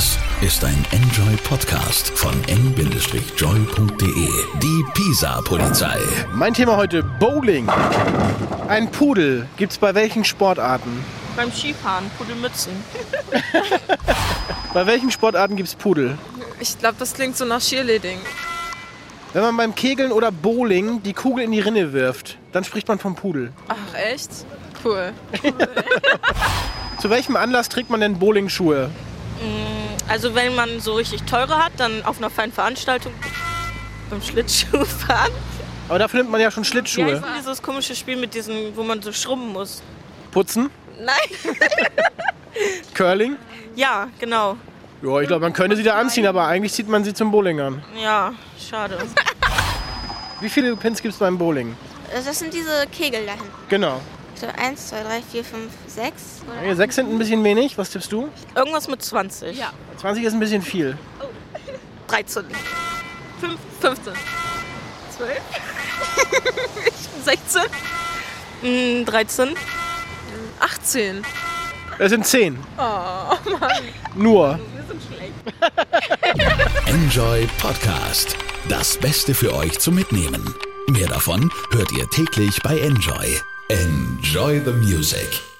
Das ist ein Enjoy-Podcast von n-joy.de. Die Pisa-Polizei. Mein Thema heute: Bowling. Ein Pudel gibt's bei welchen Sportarten? Beim Skifahren, Pudelmützen. Bei welchen Sportarten gibt's Pudel? Ich glaube, das klingt so nach Cheerleading. Wenn man beim Kegeln oder Bowling die Kugel in die Rinne wirft, dann spricht man vom Pudel. Ach, echt? Cool. Zu welchem Anlass trägt man denn Bowlingschuhe? Also wenn man so richtig teure hat, dann auf einer feinen Veranstaltung beim Schlittschuhfahren. Aber dafür nimmt man ja schon Wie heißt Schlittschuhe. denn dieses komische Spiel mit diesen, wo man so schrubben muss? Putzen? Nein. Curling? Ja, genau. Ja, ich glaube, man könnte sie da anziehen, aber eigentlich zieht man sie zum Bowling an. Ja, schade. Wie viele Pins gibt's beim Bowling? Das sind diese Kegel da hinten. Genau. So 1, 2, 3, 4, 5, 6. Okay, 6 sind ein bisschen wenig. Was tippst du? Irgendwas mit 20. Ja. 20 ist ein bisschen viel. 13. 15. 12. 16. 13. 18. Es sind 10. Oh, Mann. Nur. Wir sind schlecht. Enjoy Podcast. Das Beste für euch zum Mitnehmen. Mehr davon hört ihr täglich bei Enjoy. Enjoy the music.